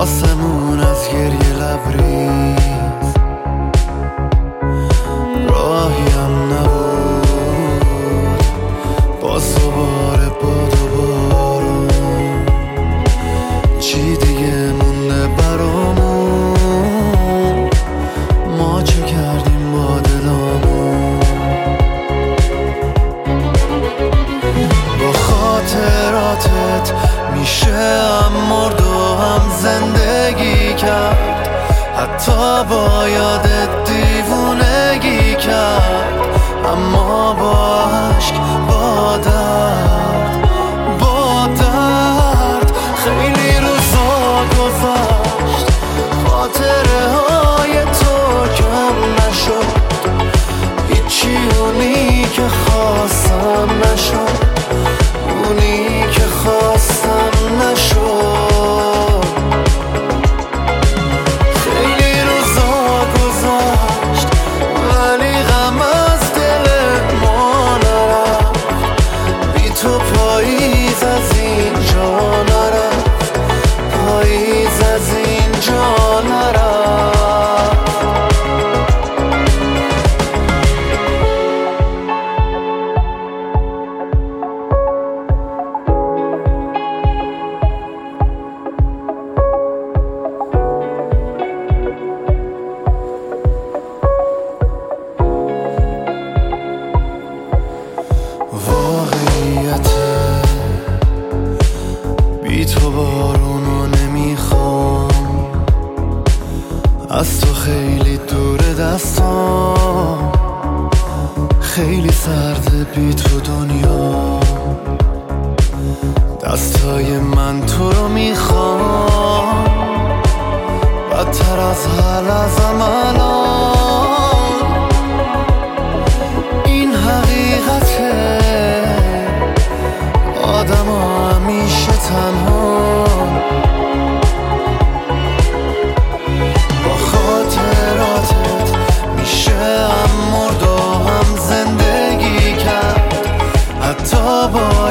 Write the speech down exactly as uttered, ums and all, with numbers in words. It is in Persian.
آسمون از گریه لبریز، راهی هم نبود باز دوباره باد و بارون. چی دیگه مونده برامون؟ ما چه کردیم با دلامون؟ با خاطراتت میشه هم مرد و هم زندگی کرد، حتی با یادت دیوونگی کرد. اما با عشق، با درد، با درد خیلی روزا گذشت، خاطره های تو کم نشد، هیچی اونی که خواستم نشد، اونی که خواستم نشد. خیلی روزا گذشت ولی غم از دل ما نرفت، بی تو پاییز از اینجا نرفت، پاییز از اینجا نرفت. واقعیته بی تو بارونو نمیخوام، از تو خیلی دور دستام، خیلی سرده بی تو دنیا. دستای من تو رو میخوام بدتر از حال ازم الان. این حقیقته، آدم ها همیشه تنها. با خاطراتت میشه هم مرد و هم زندگی کرد، حتی با